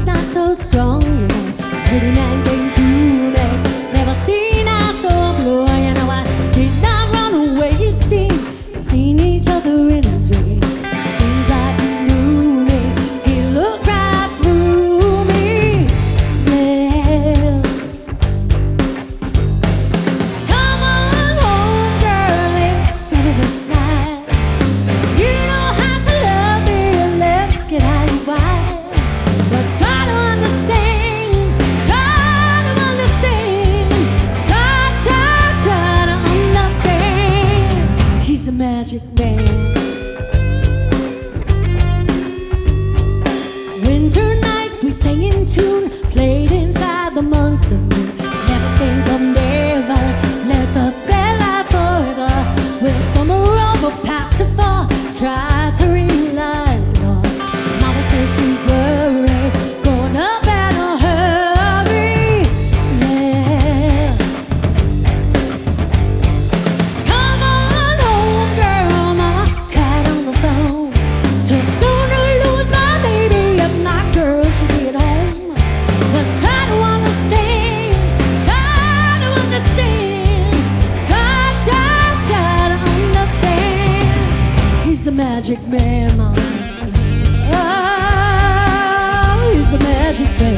he's not so strong, you know. Pretty man came to me, never seen us so blue. You know, I did not run away, it seemed. Seen each other in a dream. Seems like he knew me, he looked right through me. Yeah. Come on home, girl, it's over the side. You don't have to love me, let's get out of wide. But try to understand, try to understand, try to understand. He's a magic man. Winter nights we sang in tune, played inside the months of moon. Never think of never, let the spell last forever. Will summer over past to fall, try to realize it all. Mama says she's worried, growing up in a hurry. Yeah. Come on home, girl, mama cried on the phone. Too soon to lose my baby, if my girl should be at home. But try to understand, try to understand, try to understand. He's a magic man, mama. Oh, he's a magic man.